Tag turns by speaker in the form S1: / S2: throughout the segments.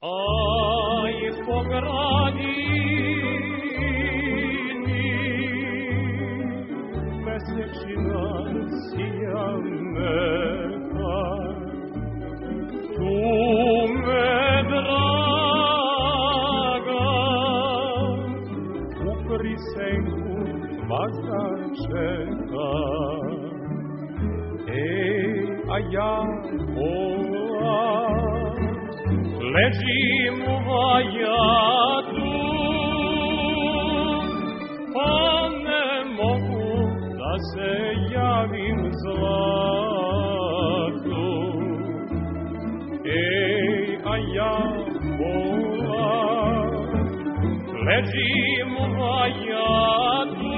S1: Aj po gradini mesečina sija meka, tu me draga u prisenku vazda čeka. A ja ležim u vajatu, pa ne mogu da se javim zlatu. A ja ležim u vajatu,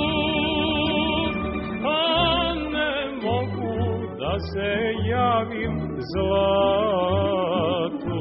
S1: pa ne mogu da se javim zlatu.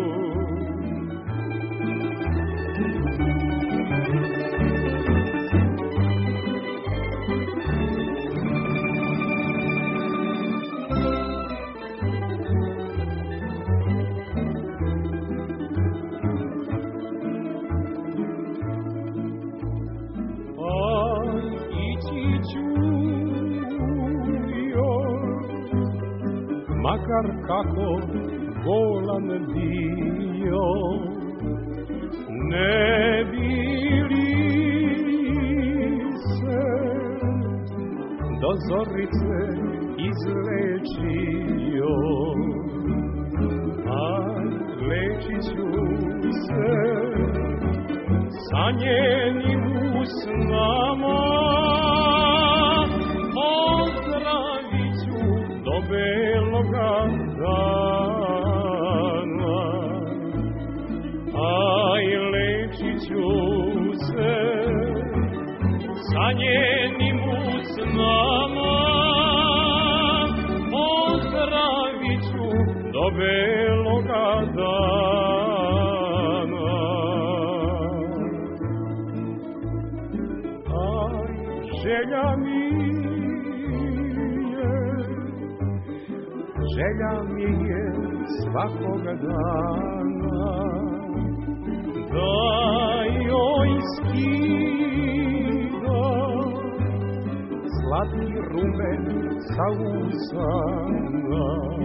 S1: Makar kako bolan bio, ne bi li se do zorice izlečio. Aj, lečit ću se sa njenim usnama, ozdravit ću do beloga dana. Aj, lečit ću se sa njenim usnama, ozdravit ću do beloga dana. Aj, želja mi je svakoga dana da joj skida slatki rumen sa usana.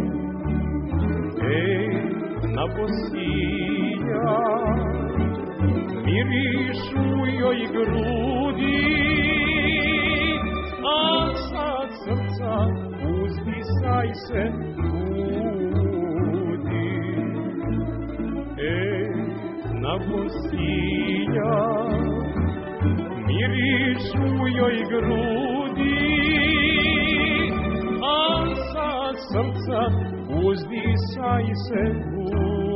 S1: Na bosilja mirišu joj grudi, a sa srca uzdisaj se budi. Na bosilja mirišu joj grudi, a sa srca uzdisaj se budi.